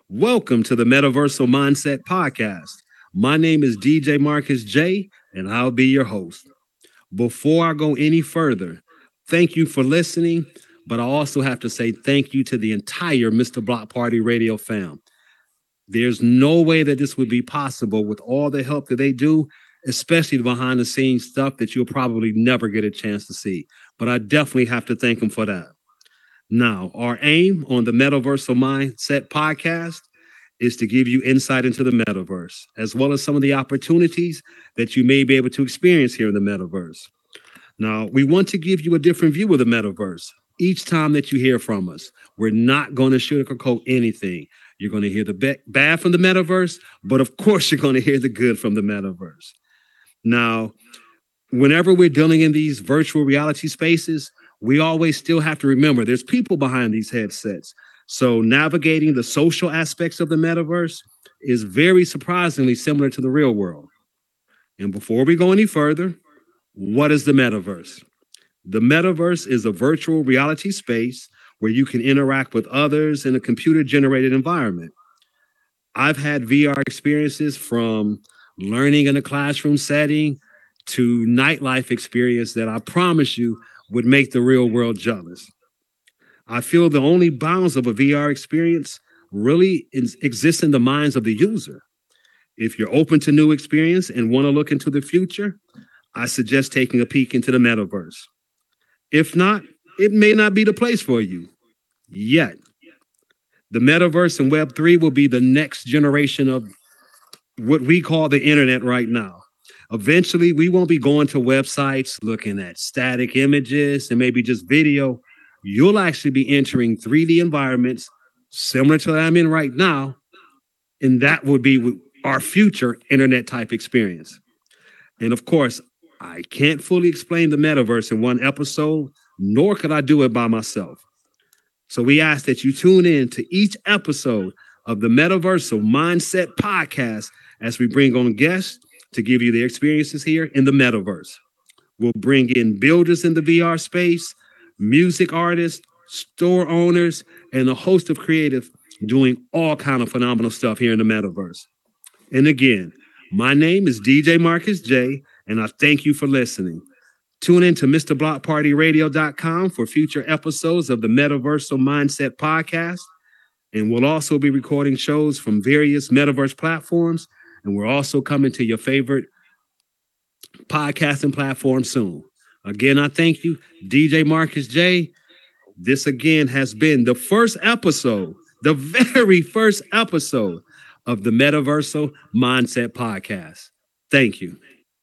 Welcome to the Metaversal Mindset Podcast. My name is DJ Marcus J, and I'll be your host. Before I go any further, thank you for listening, but I also have to say thank you to the entire Mr. Block Party Radio fam. There's no way that this would be possible with all the help that they do, especially the behind the scenes stuff that you'll probably never get a chance to see. But I definitely have to thank them for that. Now, our aim on the Metaversal Mindset podcast is to give you insight into the metaverse, as well as some of the opportunities that you may be able to experience here in the metaverse. Now, we want to give you a different view of the metaverse each time that you hear from us. We're not going to sugarcoat anything. You're going to hear the bad from the metaverse, but of course, you're going to hear the good from the metaverse. Now, whenever we're dealing in these virtual reality spaces, we always still have to remember there's people behind these headsets. So navigating the social aspects of the metaverse is very surprisingly similar to the real world. And before we go any further, what is the metaverse? The metaverse is a virtual reality space where you can interact with others in a computer-generated environment. I've had VR experiences from learning in a classroom setting to nightlife experience that I promise you would make the real world jealous. I feel the only bounds of a VR experience really exist in the minds of the user. If you're open to new experience and want to look into the future, I suggest taking a peek into the metaverse. If not, it may not be the place for you yet. The metaverse and Web3 will be the next generation of what we call the internet right now. Eventually, we won't be going to websites looking at static images and maybe just video. You'll actually be entering 3D environments similar to what I'm in right now, and that would be our future internet type experience. And of course, I can't fully explain the metaverse in one episode, nor could I do it by myself. So we ask that you tune in to each episode of the Metaversal Mindset Podcast as we bring on guests to give you their experiences here in the metaverse. We'll bring in builders in the VR space, music artists, store owners, and a host of creatives doing all kind of phenomenal stuff here in the metaverse. And again, my name is DJ Marcus J, and I thank you for listening. Tune in to MrBlockPartyRadio.com for future episodes of the Metaversal Mindset Podcast. And we'll also be recording shows from various metaverse platforms. And we're also coming to your favorite podcasting platform soon. Again, I thank you, DJ Marcus J. This again has been the very first episode of the Metaversal Mindset Podcast. Thank you.